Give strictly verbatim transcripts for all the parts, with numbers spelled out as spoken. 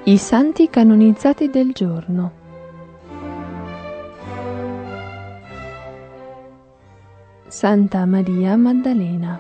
I santi canonizzati del giorno. Santa Maria Maddalena.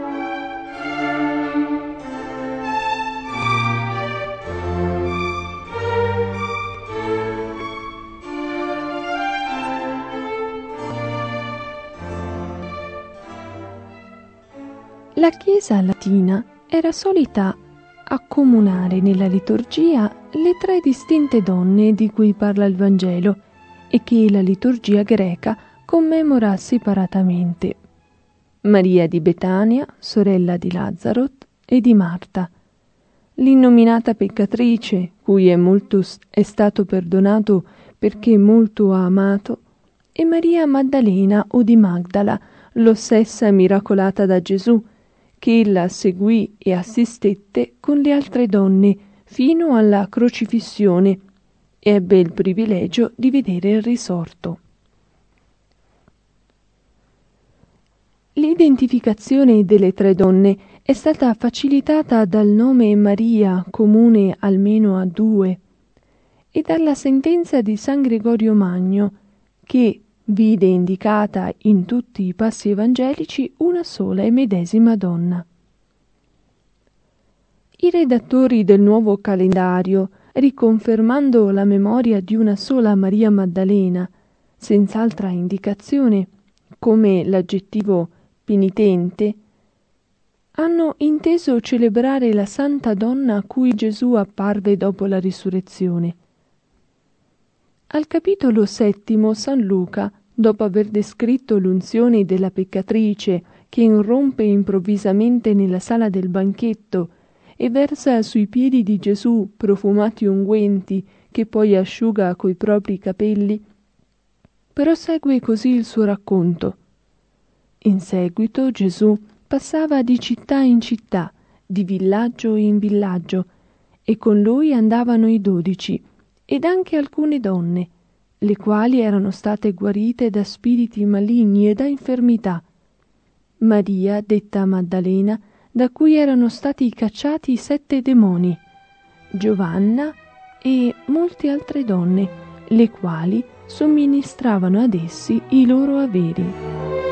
La Chiesa latina era solita accomunare nella liturgia le tre distinte donne di cui parla il Vangelo e che la liturgia greca commemora separatamente: Maria di Betania, sorella di Lazzaro e di Marta, l'innominata peccatrice, cui è, molto, è stato perdonato perché molto ha amato, e Maria Maddalena o di Magdala, l'ossessa miracolata da Gesù, che ella seguì e assistette con le altre donne fino alla crocifissione e ebbe il privilegio di vedere il risorto. L'identificazione delle tre donne è stata facilitata dal nome Maria, comune almeno a due, e dalla sentenza di San Gregorio Magno, che vide indicata in tutti i passi evangelici una sola e medesima donna. I redattori del nuovo calendario, riconfermando la memoria di una sola Maria Maddalena, senz'altra indicazione, come l'aggettivo penitente, hanno inteso celebrare la santa donna a cui Gesù apparve dopo la risurrezione. Al capitolo settimo San Luca, dopo aver descritto l'unzione della peccatrice che irrompe improvvisamente nella sala del banchetto e versa sui piedi di Gesù profumati unguenti che poi asciuga coi propri capelli, prosegue così il suo racconto. In seguito Gesù passava di città in città, di villaggio in villaggio, e con lui andavano i dodici, ed anche alcune donne, le quali erano state guarite da spiriti maligni e da infermità. Maria, detta Maddalena, da cui erano stati cacciati i sette demoni, Giovanna e molte altre donne, le quali somministravano ad essi i loro averi.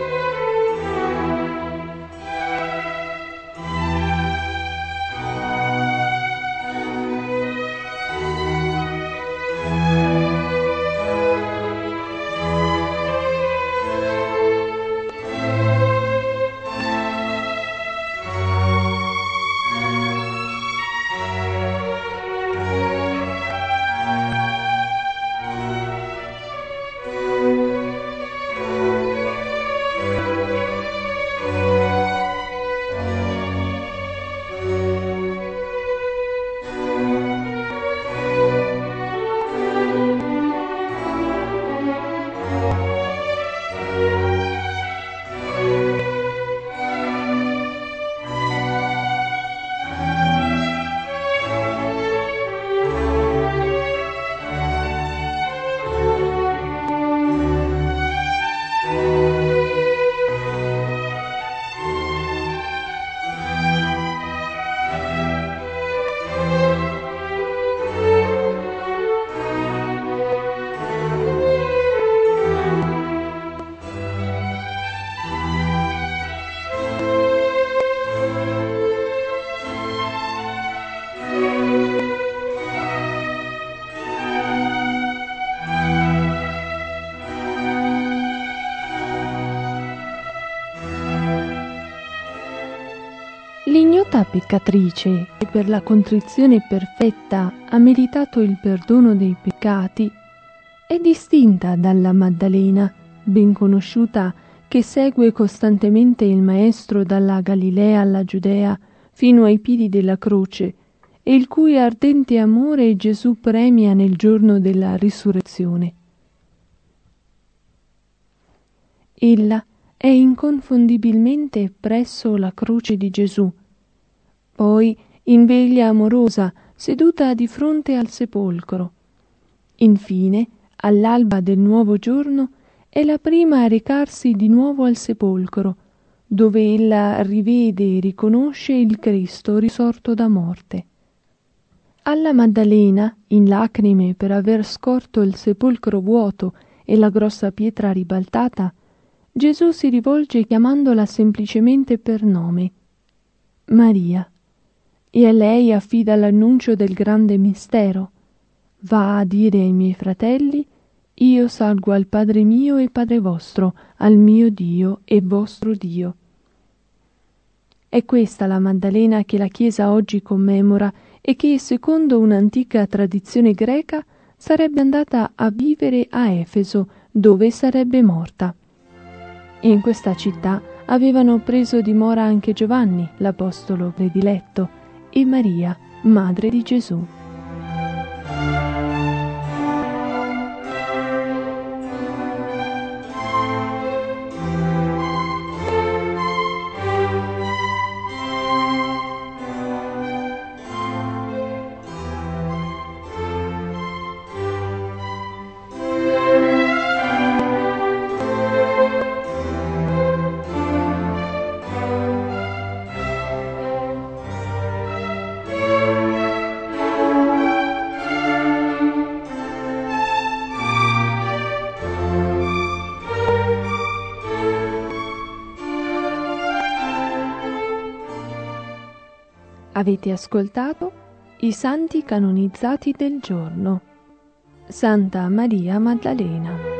L'ignota peccatrice, che per la contrizione perfetta ha meritato il perdono dei peccati, è distinta dalla Maddalena, ben conosciuta, che segue costantemente il Maestro dalla Galilea alla Giudea fino ai piedi della croce, e il cui ardente amore Gesù premia nel giorno della risurrezione. Ella è inconfondibilmente presso la croce di Gesù, poi in veglia amorosa seduta di fronte al sepolcro. Infine, all'alba del nuovo giorno, è la prima a recarsi di nuovo al sepolcro, dove ella rivede e riconosce il Cristo risorto da morte. Alla Maddalena, in lacrime per aver scorto il sepolcro vuoto e la grossa pietra ribaltata, Gesù si rivolge chiamandola semplicemente per nome: Maria, e a lei affida l'annuncio del grande mistero: va a dire ai miei fratelli: io salgo al Padre mio e Padre vostro, al mio Dio e vostro Dio. È questa la Maddalena che la Chiesa oggi commemora e che, secondo un'antica tradizione greca, sarebbe andata a vivere a Efeso, dove sarebbe morta. In questa città avevano preso dimora anche Giovanni, l'apostolo prediletto, e Maria, madre di Gesù. Avete ascoltato i santi canonizzati del giorno. Santa Maria Maddalena.